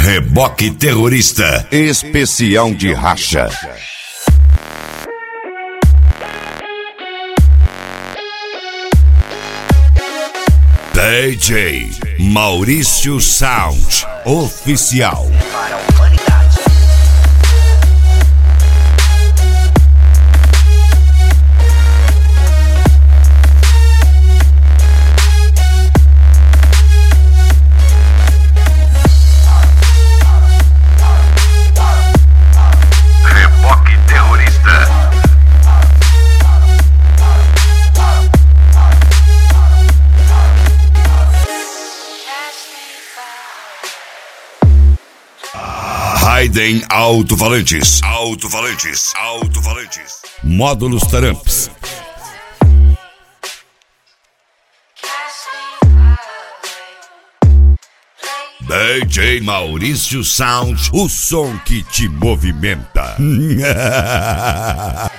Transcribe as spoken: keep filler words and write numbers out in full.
Reboque Terrorista, especial de racha. D J Maurício Sound Oficial. Raiden Alto-Falantes, Alto-Falantes, Alto-Falantes, Módulos Taramps. D J Maurício Sound, o som que te movimenta.